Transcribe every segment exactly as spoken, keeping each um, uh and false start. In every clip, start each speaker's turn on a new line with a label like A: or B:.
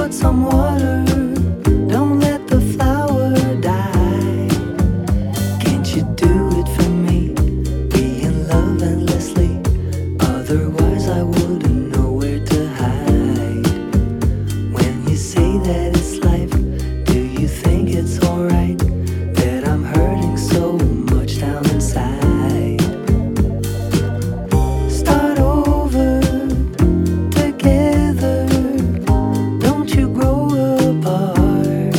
A: Put some water, don't let the flower die. Can't you do it for me? Be in love endlessly. Otherwise I wouldn't know where to hide. When you say that it's life, do you think it's alright that I'm hurting so much down inside? Start over together, don't you grow apart.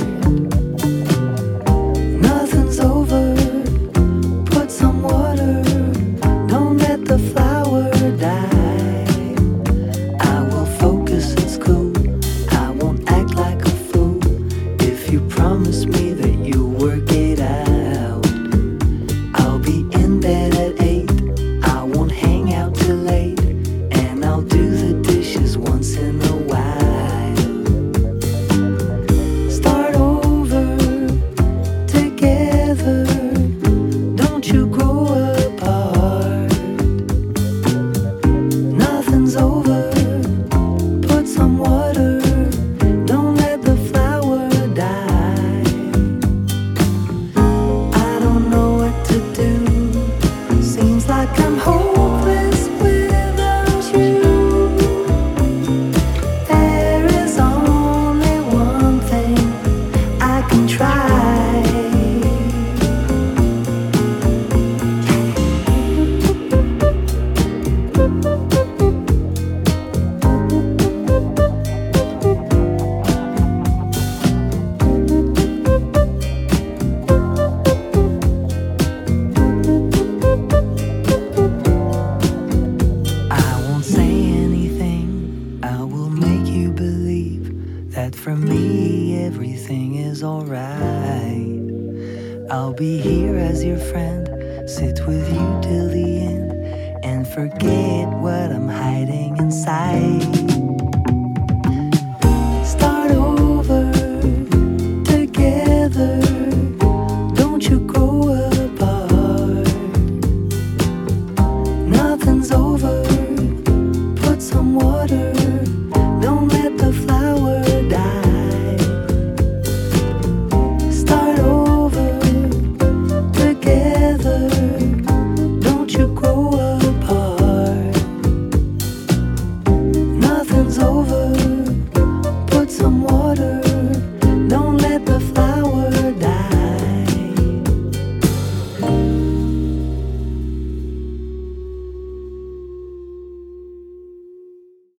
A: Nothing's over, put some water, don't let the flower die. I will focus, it's cool, I won't act like a fool. If you promise me that you'll work it out, I'll be in bed at eight, I won't hang out till late, and I'll do the dishes once in a while. Start over together, don't you grow apart. Nothing's over, put some water, don't let the flower die. I don't know what to do, seems like I'm hopeless without you. There is only one thing I can try. I won't say anything, I will make you believe that for me everything is alright. I'll be here as your friend, sit with you till the end, and forget what I'm hiding inside.